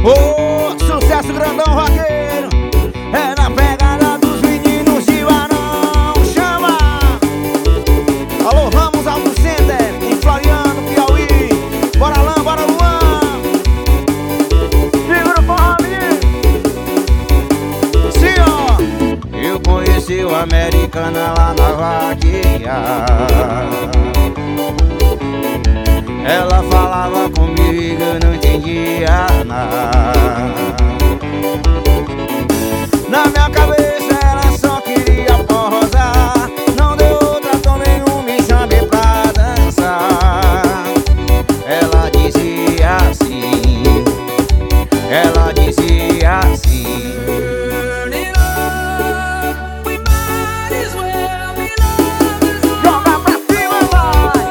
Ô, sucesso grandão vaqueiro, é na pegada dos meninos de Varão. Chama! Alô, Ramos Auto Center, em Floriano, Piauí. Bora Lã, bora Luan. Segura o forralinho. Sim, ó. Eu conheci o Americana lá na vaqueia. Ela falava comigo, eu não entendia nada. Na minha cabeça ela só queria forrosar. Não deu outra, tomei um, me chamei pra dançar. Ela dizia assim, ela dizia assim: joga pra cima, vai!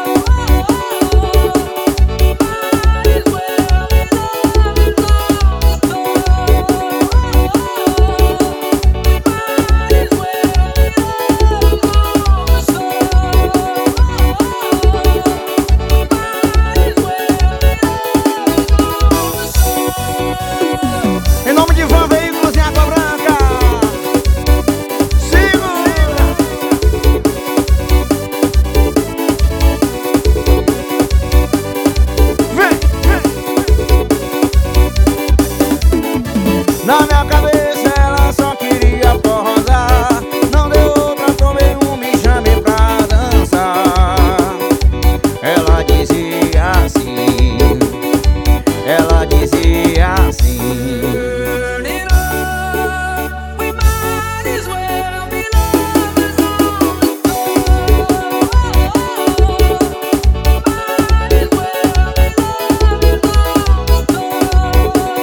Em nome de Van Veículos em Água Branca. Segura! Vem, vem! Na minha cabeça ela só queria forrosar. Não deu outra, tomei um, me chamei pra dançar. Ela dizia assim, ela dizia assim: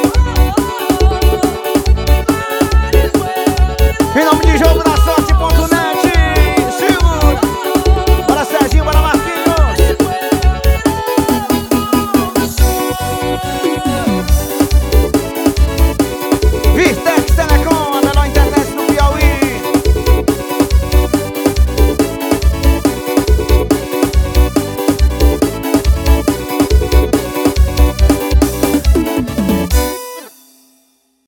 em nome de Jogo da Sorte.net.